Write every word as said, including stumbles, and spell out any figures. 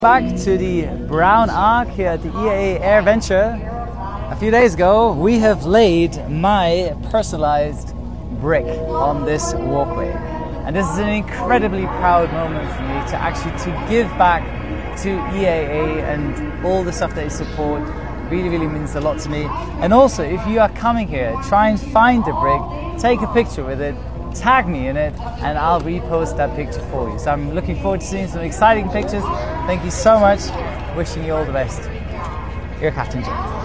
Back to the Brown Ark here at the E A A AirVenture. A few days ago we have laid my personalized brick on this walkway, and this is an incredibly proud moment for me to actually to give back to E A A and all the stuff they support. Really really means a lot to me. And also, if you are coming here, try and find the brick, take a picture with it, tag me in it, and I'll repost that picture for you. So I'm looking forward to seeing some exciting pictures. Thank you so much. Wishing you all the best. Your Captain Jim.